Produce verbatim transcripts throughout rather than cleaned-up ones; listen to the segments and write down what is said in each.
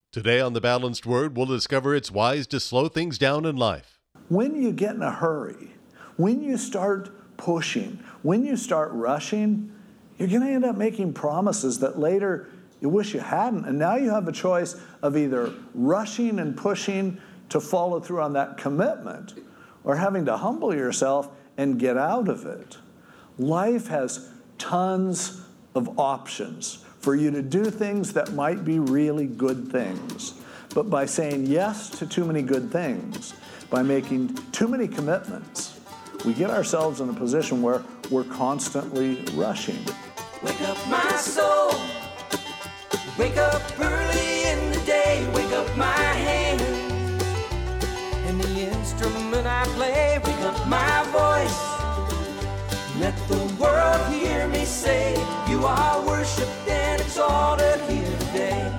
Today on The Balanced Word, we'll discover it's wise to slow things down in life. When you get in a hurry, when you start pushing, when you start rushing, you're going to end up making promises that later you wish you hadn't. And now you have a choice of either rushing and pushing to follow through on that commitment or having to humble yourself and get out of it. Life has tons of options for you to do things that might be really good things. But by saying yes to too many good things, by making too many commitments, we get ourselves in a position where we're constantly rushing. Wake up my soul, wake up early in the day, wake up my hand, and the instrument I play, wake up my voice, let the world hear me say, you are worshipped and exalted here today.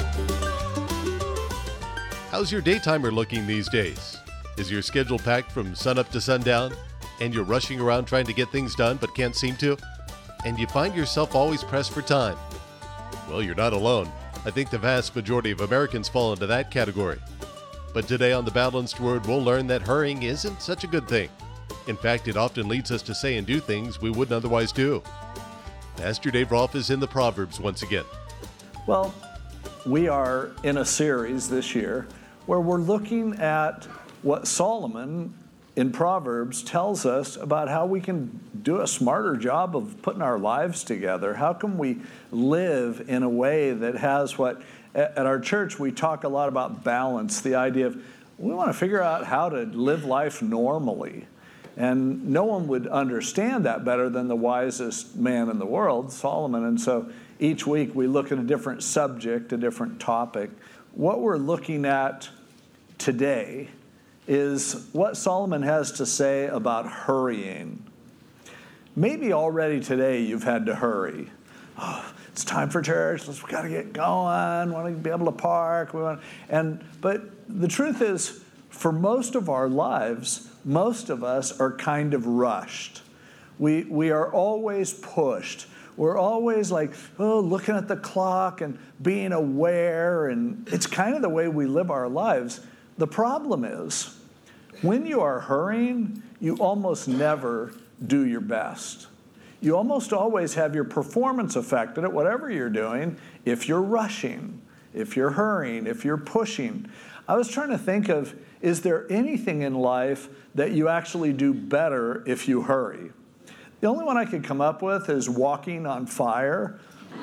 How's your daytimer looking these days? Is your schedule packed from sunup to sundown, and you're rushing around trying to get things done but can't seem to? And you find yourself always pressed for time? Well, you're not alone. I think the vast majority of Americans fall into that category. But today on The Balanced Word, we'll learn that hurrying isn't such a good thing. In fact, it often leads us to say and do things we wouldn't otherwise do. Pastor Dave Rolfe is in the Proverbs once again. Well, we are in a series this year where we're looking at what Solomon in Proverbs tells us about how we can do a smarter job of putting our lives together. How can we live in a way that has what, at our church, we talk a lot about balance, the idea of we want to figure out how to live life normally. And no one would understand that better than the wisest man in the world, Solomon. And so each week we look at a different subject, a different topic. What we're looking at today is what Solomon has to say about hurrying. Maybe already today you've had to hurry. Oh, it's time for church. Let's, we got to get going. We want to be able to park. We want, and but the truth is, for most of our lives, most of us are kind of rushed. We we are always pushed. We're always like, oh, looking at the clock and being aware, and it's kind of the way we live our lives. The problem is, when you are hurrying, you almost never do your best. You almost always have your performance affected at whatever you're doing if you're rushing, if you're hurrying, if you're pushing. I was trying to think of, is there anything in life that you actually do better if you hurry? The only one I could come up with is walking on fire.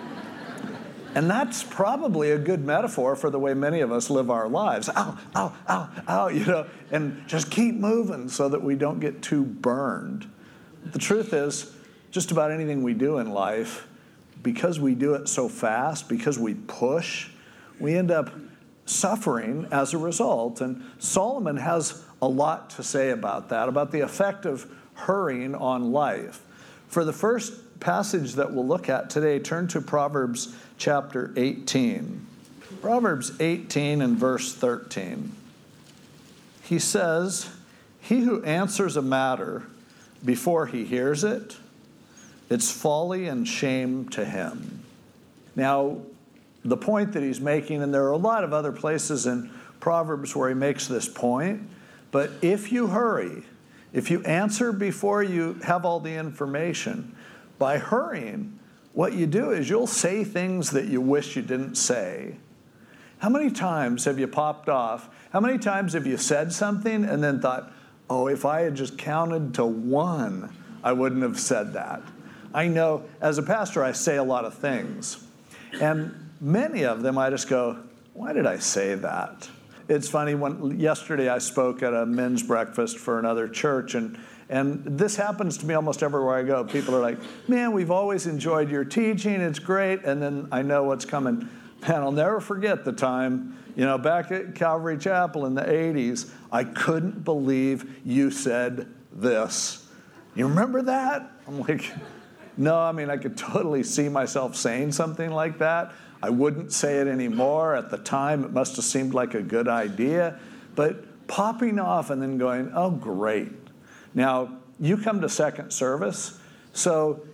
And that's probably a good metaphor for the way many of us live our lives. Ow, ow, ow, ow, you know, and just keep moving so that we don't get too burned. The truth is, just about anything we do in life, because we do it so fast, because we push, we end up suffering as a result. And Solomon has a lot to say about that, about the effect of hurrying on life. For the first passage that we'll look at today, turn to Proverbs chapter eighteen. Proverbs eighteen and verse thirteen. He says, "He who answers a matter before he hears it, it's folly and shame to him." Now, the point that he's making, and there are a lot of other places in Proverbs where he makes this point, but if you hurry, if you answer before you have all the information, by hurrying, what you do is you'll say things that you wish you didn't say. How many times have you popped off? How many times have you said something and then thought, oh, if I had just counted to one, I wouldn't have said that? I know, as a pastor, I say a lot of things. And many of them I just go, why did I say that? It's funny, when yesterday I spoke at a men's breakfast for another church, and And this happens to me almost everywhere I go. People are like, man, we've always enjoyed your teaching. It's great. And then I know what's coming. Man, I'll never forget the time, you know, back at Calvary Chapel in the eighties, I couldn't believe you said this. You remember that? I'm like, no, I mean, I could totally see myself saying something like that. I wouldn't say it anymore. At the time, it must have seemed like a good idea. But popping off and then going, oh, great. Now, you come to second service, so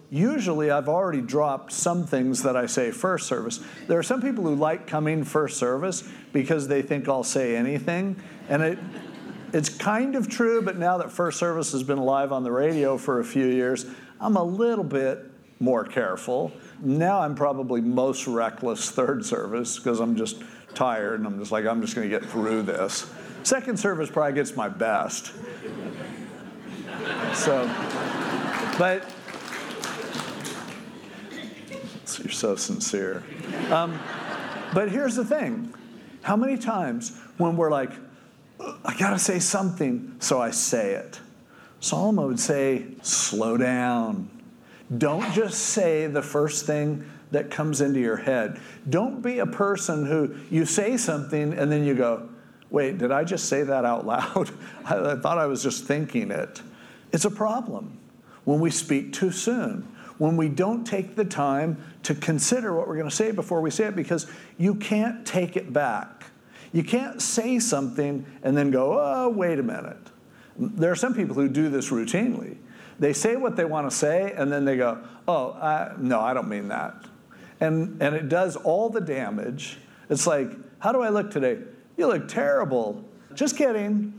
usually I've already dropped some things that I say first service. There are some people who like coming first service because they think I'll say anything. And it it's kind of true, but now that first service has been live on the radio for a few years, I'm a little bit more careful. Now I'm probably most reckless third service because I'm just tired and I'm just like, I'm just going to get through this. Second service probably gets my best. So, but you're so sincere. Um, but here's the thing. How many times when we're like, I got to say something, so I say it. Solomon would say, slow down. Don't just say the first thing that comes into your head. Don't be a person who you say something and then you go, wait, did I just say that out loud? I, I thought I was just thinking it. It's a problem when we speak too soon, when we don't take the time to consider what we're going to say before we say it, because you can't take it back. You can't say something and then go, oh, wait a minute. There are some people who do this routinely. They say what they want to say, and then they go, oh, I, no, I don't mean that. And, and it does all the damage. It's like, how do I look today? You look terrible. Just kidding.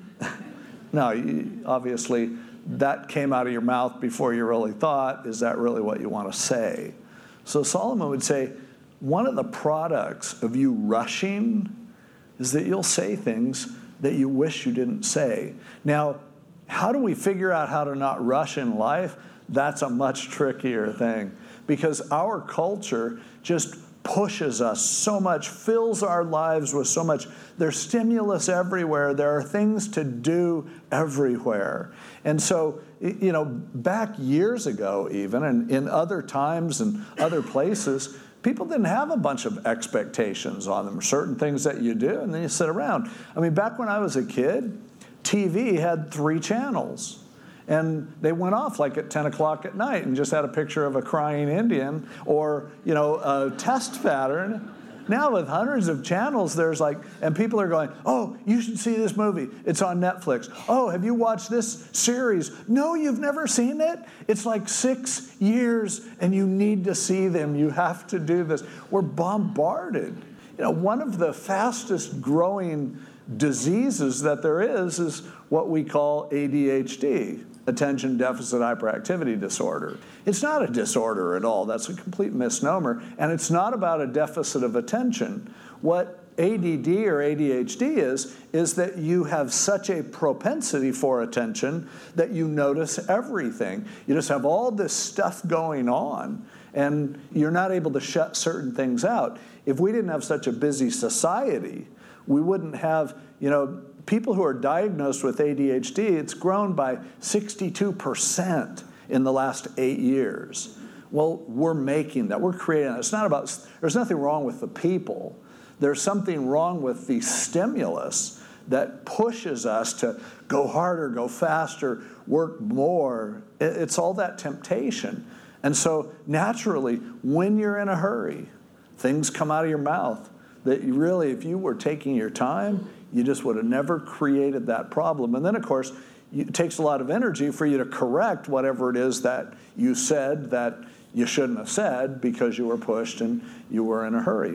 No, you, obviously, that came out of your mouth before you really thought. Is that really what you want to say? So Solomon would say, one of the products of you rushing is that you'll say things that you wish you didn't say. Now, how do we figure out how to not rush in life? That's a much trickier thing, because our culture just pushes us so much, fills our lives with so much. There's stimulus everywhere. There are things to do everywhere. And so, you know, back years ago even, and in other times and other places, people didn't have a bunch of expectations on them, certain things that you do, and then you sit around. I mean, back when I was a kid, T V had three channels. And they went off like at ten o'clock at night and just had a picture of a crying Indian or, you know, a test pattern. Now with hundreds of channels, there's like, and people are going, oh, you should see this movie. It's on Netflix. Oh, have you watched this series? No, you've never seen it? It's like six years and you need to see them. You have to do this. We're bombarded. You know, one of the fastest growing diseases that there is is what we call A D H D, attention deficit hyperactivity disorder. It's not a disorder at all. That's a complete misnomer. And it's not about a deficit of attention. What A D D or A D H D is, is that you have such a propensity for attention that you notice everything. You just have all this stuff going on, and you're not able to shut certain things out. If we didn't have such a busy society, we wouldn't have, you know, people who are diagnosed with A D H D, it's grown by sixty-two percent in the last eight years. Well, we're making that. We're creating that. It's not about, there's nothing wrong with the people. There's something wrong with the stimulus that pushes us to go harder, go faster, work more. It's all that temptation. And so naturally, when you're in a hurry, things come out of your mouth that you really, if you were taking your time, you just would have never created that problem. And then, of course, it takes a lot of energy for you to correct whatever it is that you said that you shouldn't have said because you were pushed and you were in a hurry.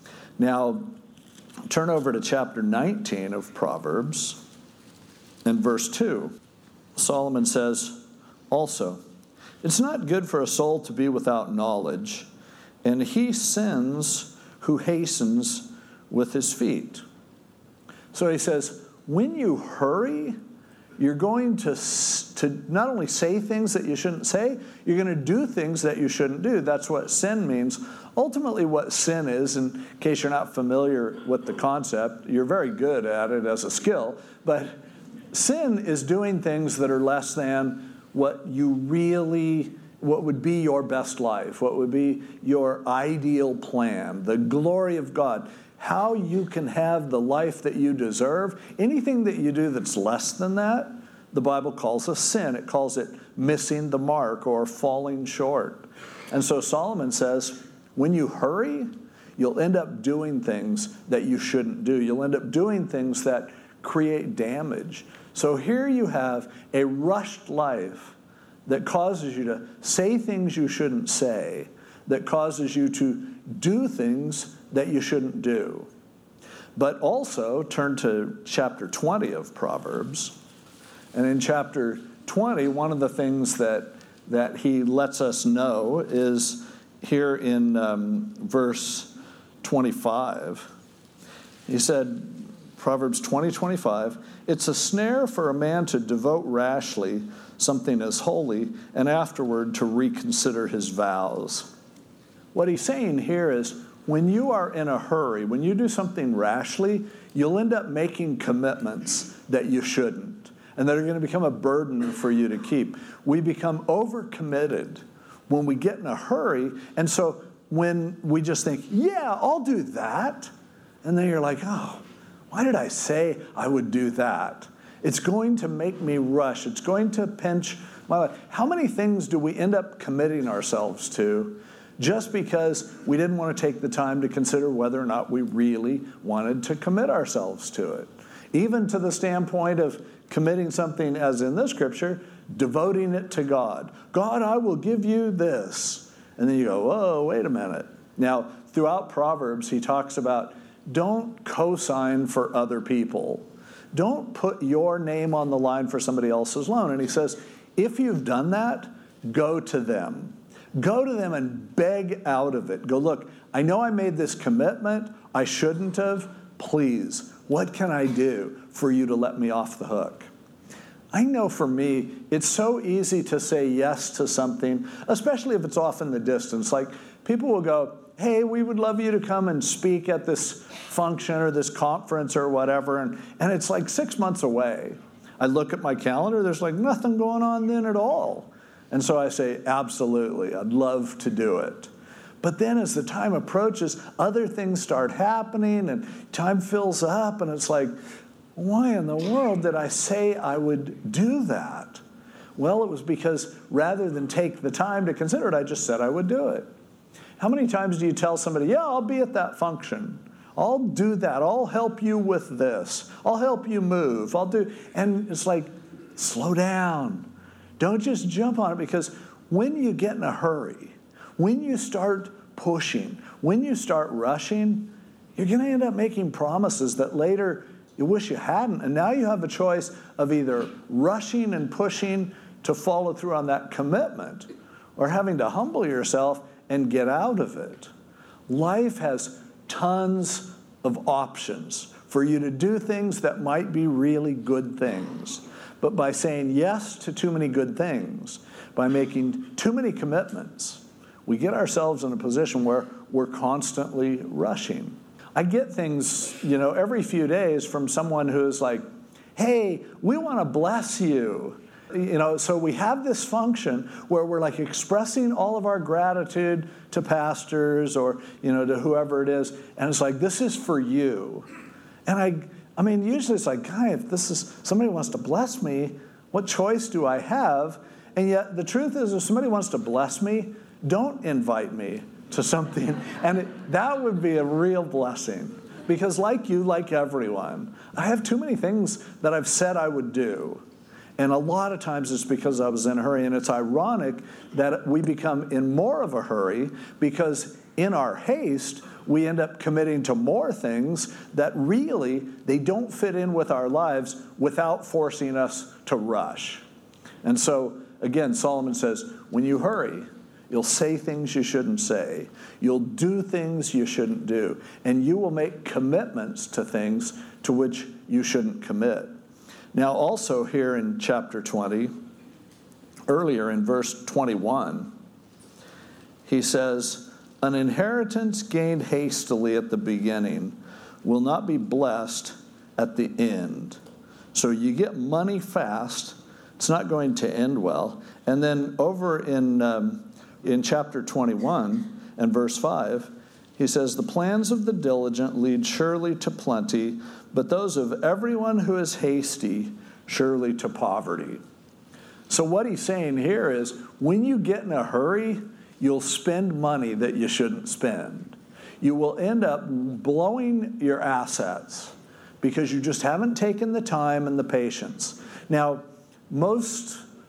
Now, turn over to chapter nineteen of Proverbs and verse two. Solomon says, also, it's not good for a soul to be without knowledge, and he sins who hastens with his feet. So he says, when you hurry, you're going to, to not only say things that you shouldn't say, you're going to do things that you shouldn't do. That's what sin means. Ultimately, what sin is, in case you're not familiar with the concept, you're very good at it as a skill, but sin is doing things that are less than what you really, what would be your best life, what would be your ideal plan, the glory of God. How you can have the life that you deserve. Anything that you do that's less than that, the Bible calls a sin. It calls it missing the mark or falling short. And so Solomon says, when you hurry, you'll end up doing things that you shouldn't do. You'll end up doing things that create damage. So here you have a rushed life that causes you to say things you shouldn't say, that causes you to do things that you shouldn't do. But also, turn to chapter twenty of Proverbs. And in chapter twenty, one of the things that, that he lets us know is here in um, verse twenty-five. He said, Proverbs twenty, twenty-five, it's a snare for a man to devote rashly something as holy, and afterward to reconsider his vows. What he's saying here is, when you are in a hurry, when you do something rashly, you'll end up making commitments that you shouldn't, and that are going to become a burden for you to keep. We become overcommitted when we get in a hurry, and so when we just think, yeah, I'll do that, and then you're like, oh, why did I say I would do that? It's going to make me rush. It's going to pinch my life. How many things do we end up committing ourselves to just because we didn't want to take the time to consider whether or not we really wanted to commit ourselves to it? Even to the standpoint of committing something, as in this scripture, devoting it to God. God, I will give you this. And then you go, whoa, wait a minute. Now, throughout Proverbs, he talks about don't co-sign for other people. Don't put your name on the line for somebody else's loan. And he says, if you've done that, go to them. Go to them and beg out of it. Go, look, I know I made this commitment. I shouldn't have. Please, what can I do for you to let me off the hook? I know for me, it's so easy to say yes to something, especially if it's off in the distance. Like, people will go, hey, we would love you to come and speak at this function or this conference or whatever, and, and it's like six months away. I look at my calendar, there's like nothing going on then at all. And so I say, absolutely, I'd love to do it. But then as the time approaches, other things start happening and time fills up, and it's like, why in the world did I say I would do that? Well, it was because rather than take the time to consider it, I just said I would do it. How many times do you tell somebody, yeah, I'll be at that function. I'll do that. I'll help you with this. I'll help you move. I'll do, and it's like, slow down. Don't just jump on it, because when you get in a hurry, when you start pushing, when you start rushing, you're going to end up making promises that later you wish you hadn't. And now you have a choice of either rushing and pushing to follow through on that commitment, or having to humble yourself and get out of it. Life has tons of options for you to do things that might be really good things. But by saying yes to too many good things, by making too many commitments, we get ourselves in a position where we're constantly rushing. I get things, you know, every few days from someone who's like, hey, we want to bless you. You know, so we have this function where we're like expressing all of our gratitude to pastors or, you know, to whoever it is. And it's like, this is for you. And I, I mean, usually it's like, guy, if this is, somebody wants to bless me, what choice do I have? And yet the truth is, if somebody wants to bless me, don't invite me to something. And it, that would be a real blessing. Because like you, like everyone, I have too many things that I've said I would do. And a lot of times it's because I was in a hurry. And it's ironic that we become in more of a hurry because in our haste, we end up committing to more things that really, they don't fit in with our lives without forcing us to rush. And so, again, Solomon says, when you hurry, you'll say things you shouldn't say. You'll do things you shouldn't do. And you will make commitments to things to which you shouldn't commit. Now, also here in chapter twenty, earlier in verse twenty-one, he says, an inheritance gained hastily at the beginning will not be blessed at the end. So you get money fast, it's not going to end well. And then over in, um, in chapter twenty-one and verse five, he says, the plans of the diligent lead surely to plenty, but those of everyone who is hasty surely to poverty. So what he's saying here is, when you get in a hurry, you'll spend money that you shouldn't spend. You will end up blowing your assets because you just haven't taken the time and the patience. Now, most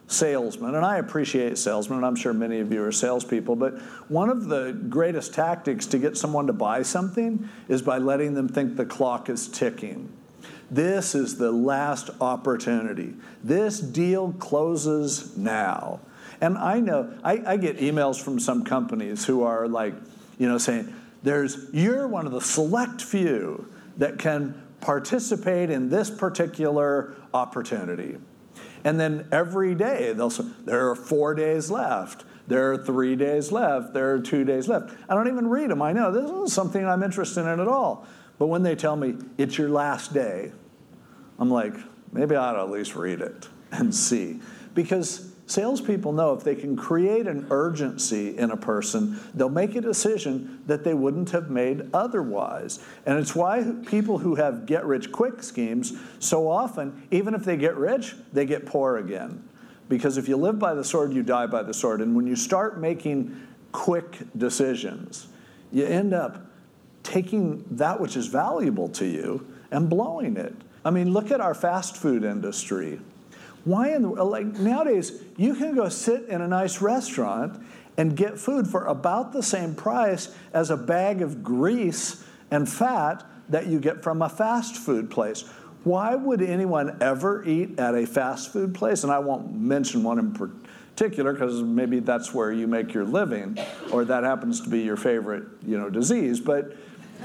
salesmen, and I appreciate salesmen, and I'm sure many of you are salespeople, but one of the greatest tactics to get someone to buy something is by letting them think the clock is ticking. This is the last opportunity. This deal closes now. And I know, I, I get emails from some companies who are like, you know, saying, there's, you're one of the select few that can participate in this particular opportunity. And then every day they'll say, there are four days left. There are three days left. There are two days left. I don't even read them. I know this isn't something I'm interested in at all. But when they tell me it's your last day, I'm like, maybe I ought to at least read it and see. Because salespeople know if they can create an urgency in a person, they'll make a decision that they wouldn't have made otherwise. And it's why people who have get-rich-quick schemes, so often, even if they get rich, they get poor again. Because if you live by the sword, you die by the sword. And when you start making quick decisions, you end up taking that which is valuable to you and blowing it. I mean, look at our fast food industry. Why in the, like nowadays, you can go sit in a nice restaurant and get food for about the same price as a bag of grease and fat that you get from a fast food place. Why would anyone ever eat at a fast food place? And I won't mention one in particular because maybe that's where you make your living or that happens to be your favorite, you know, disease. But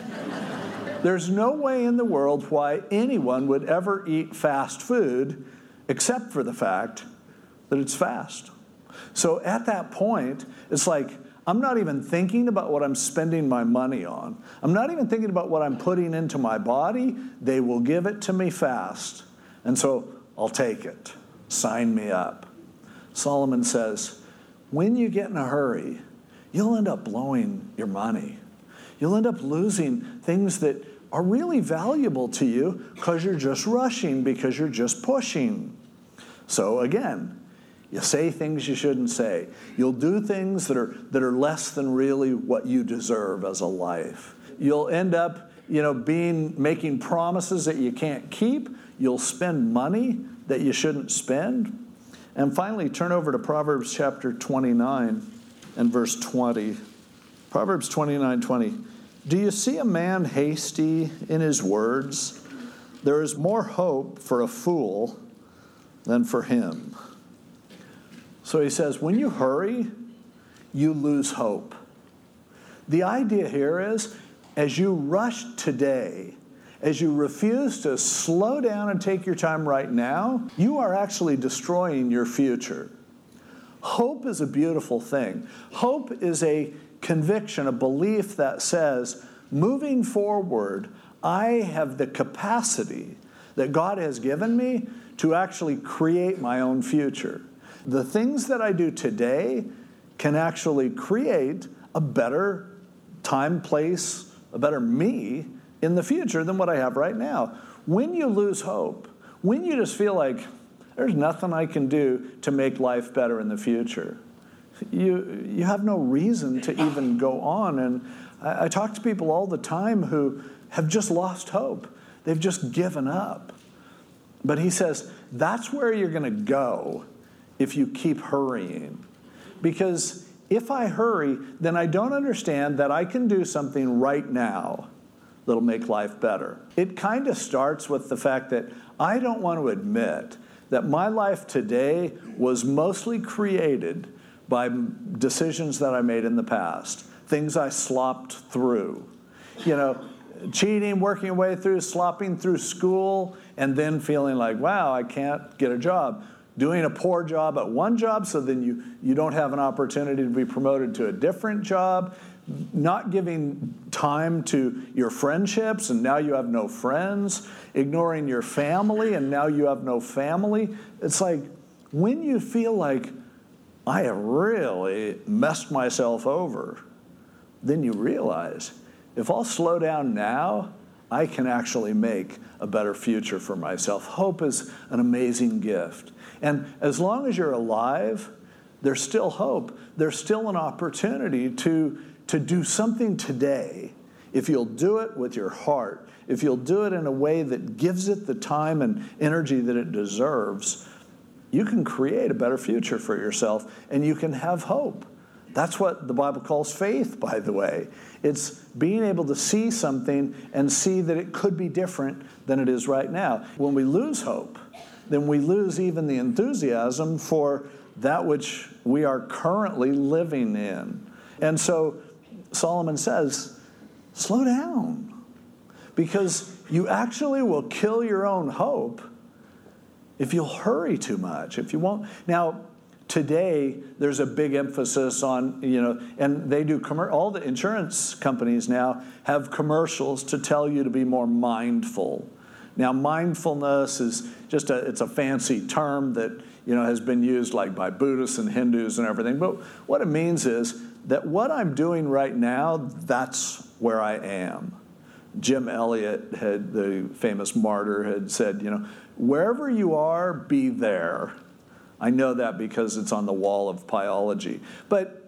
there's no way in the world why anyone would ever eat fast food except for the fact that it's fast. So at that point, it's like, I'm not even thinking about what I'm spending my money on. I'm not even thinking about what I'm putting into my body. They will give it to me fast. And so I'll take it. Sign me up. Solomon says, when you get in a hurry, you'll end up blowing your money. You'll end up losing things that are really valuable to you because you're just rushing, because you're just pushing. So again, you say things you shouldn't say. You'll do things that are that are less than really what you deserve as a life. You'll end up, you know, being making promises that you can't keep. You'll spend money that you shouldn't spend. And finally, turn over to Proverbs chapter twenty-nine and verse twenty. Proverbs twenty-nine twenty. Do you see a man hasty in his words? There is more hope for a fool than for him. So he says, when you hurry, you lose hope. The idea here is, as you rush today, as you refuse to slow down and take your time right now, you are actually destroying your future. Hope is a beautiful thing. Hope is a conviction, a belief that says, moving forward, I have the capacity that God has given me to actually create my own future. The things that I do today can actually create a better time, place, a better me in the future than what I have right now. When you lose hope, when you just feel like there's nothing I can do to make life better in the future, you you have no reason to even go on. And I, I talk to people all the time who have just lost hope. They've just given up. But he says, that's where you're going to go if you keep hurrying. Because if I hurry, then I don't understand that I can do something right now that'll make life better. It kind of starts with the fact that I don't want to admit that my life today was mostly created by decisions that I made in the past, things I slopped through. You know, cheating, working your way through, slopping through school, and then feeling like, wow, I can't get a job. Doing a poor job at one job, so then you, you don't have an opportunity to be promoted to a different job. Not giving time to your friendships, and now you have no friends. Ignoring your family, and now you have no family. It's like, when you feel like, I have really messed myself over, then you realize, if I'll slow down now, I can actually make a better future for myself. Hope is an amazing gift. And as long as you're alive, there's still hope. There's still an opportunity to, to do something today. If you'll do it with your heart, if you'll do it in a way that gives it the time and energy that it deserves, you can create a better future for yourself, and you can have hope. That's what the Bible calls faith, by the way. It's being able to see something and see that it could be different than it is right now. When we lose hope, then we lose even the enthusiasm for that which we are currently living in. And so Solomon says, slow down, because you actually will kill your own hope if you'll hurry too much, if you won't. Now, today, there's a big emphasis on, you know, and they do, commer- all the insurance companies now have commercials to tell you to be more mindful. Now, mindfulness is just a, it's a fancy term that, you know, has been used like by Buddhists and Hindus and everything. But what it means is that what I'm doing right now, that's where I am. Jim Elliot, had the famous martyr, had said, you know, wherever you are, be there. I know that because it's on the wall of Pyology. But,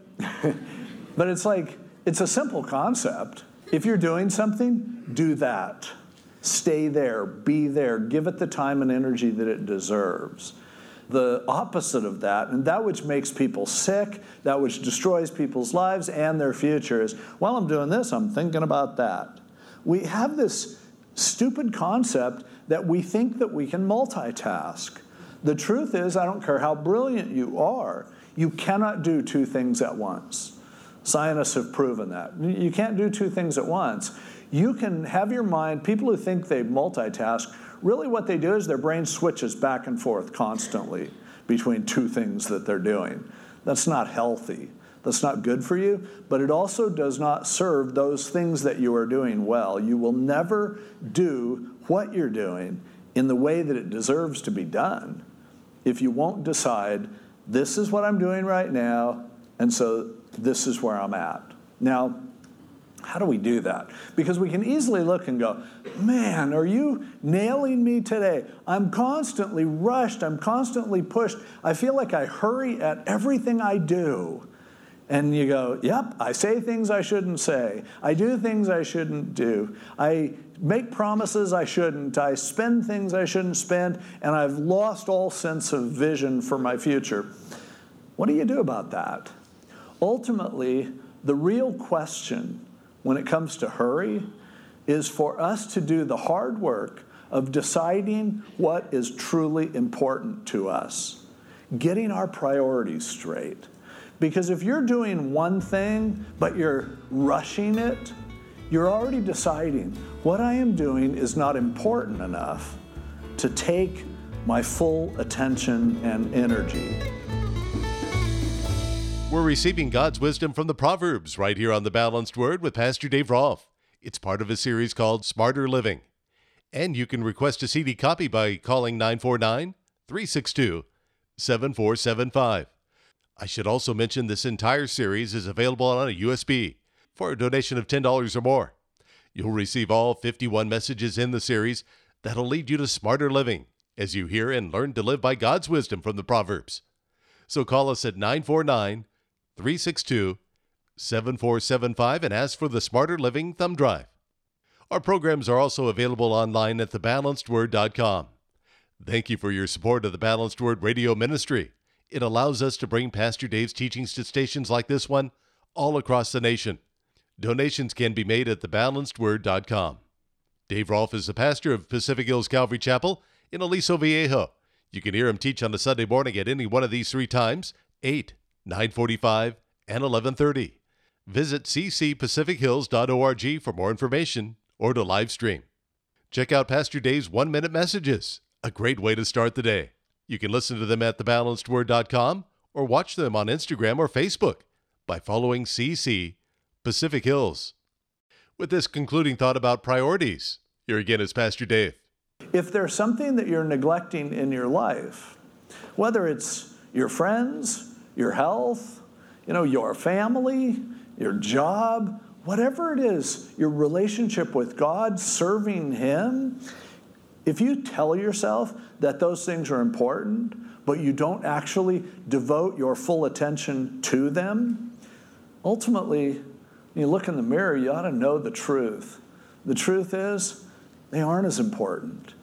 but it's like, it's a simple concept. If you're doing something, do that. Stay there, be there, give it the time and energy that it deserves. The opposite of that, and that which makes people sick, that which destroys people's lives and their future is, while I'm doing this, I'm thinking about that. We have this stupid concept that we think that we can multitask. The truth is, I don't care how brilliant you are, you cannot do two things at once. Scientists have proven that. You can't do two things at once. You can have your mind, people who think they multitask, really what they do is their brain switches back and forth constantly between two things that they're doing. That's not healthy. That's not good for you, but it also does not serve those things that you are doing well. You will never do what you're doing in the way that it deserves to be done if you won't decide, this is what I'm doing right now, and so this is where I'm at. Now, how do we do that? Because we can easily look and go, man, are you nailing me today? I'm constantly rushed. I'm constantly pushed. I feel like I hurry at everything I do. And you go, yep, I say things I shouldn't say. I do things I shouldn't do. I make promises I shouldn't. I spend things I shouldn't spend. And I've lost all sense of vision for my future. What do you do about that? Ultimately, the real question when it comes to hurry is for us to do the hard work of deciding what is truly important to us, getting our priorities straight. Because if you're doing one thing, but you're rushing it, you're already deciding what I am doing is not important enough to take my full attention and energy. We're receiving God's wisdom from the Proverbs right here on The Balanced Word with Pastor Dave Rolfe. It's part of a series called Smarter Living. And you can request a C D copy by calling nine four nine, three six two, seven four seven five. I should also mention this entire series is available on a U S B for a donation of ten dollars or more. You'll receive all fifty-one messages in the series that'll lead you to smarter living as you hear and learn to live by God's wisdom from the Proverbs. So call us at nine four nine, three six two, seven four seven five and ask for the Smarter Living Thumb Drive. Our programs are also available online at the balanced word dot com. Thank you for your support of the Balanced Word Radio Ministry. It allows us to bring Pastor Dave's teachings to stations like this one all across the nation. Donations can be made at the balanced word dot com. Dave Rolfe is the pastor of Pacific Hills Calvary Chapel in Aliso Viejo. You can hear him teach on a Sunday morning at any one of these three times, eight, nine forty-five, and eleven thirty. Visit c c pacific hills dot org for more information or to live stream. Check out Pastor Dave's one-minute messages, a great way to start the day. You can listen to them at the balanced word dot com or watch them on Instagram or Facebook by following C C Pacific Hills. With this concluding thought about priorities, here again is Pastor Dave. If there's something that you're neglecting in your life, whether it's your friends, your health, you know, your family, your job, whatever it is, your relationship with God, serving Him, if you tell yourself that those things are important, but you don't actually devote your full attention to them, ultimately, when you look in the mirror, you ought to know the truth. The truth is, they aren't as important.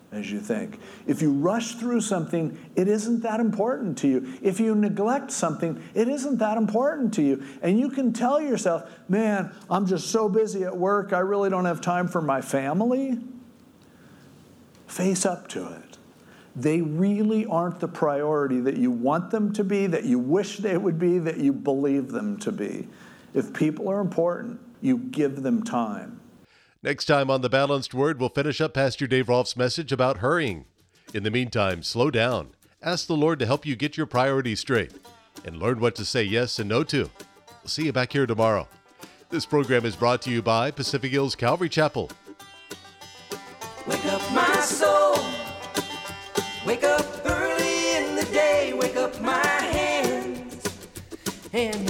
as you think. If you rush through something, it isn't that important to you. If you neglect something, it isn't that important to you. And you can tell yourself, man, I'm just so busy at work, I really don't have time for my family. Face up to it. They really aren't the priority that you want them to be, that you wish they would be, that you believe them to be. If people are important, you give them time. Next time on The Balanced Word, we'll finish up Pastor Dave Rolfe's message about hurrying. In the meantime, slow down. Ask the Lord to help you get your priorities straight and learn what to say yes and no to. We'll see you back here tomorrow. This program is brought to you by Pacific Hills Calvary Chapel. Wake up my soul. Wake up early in the day. Wake up my hands and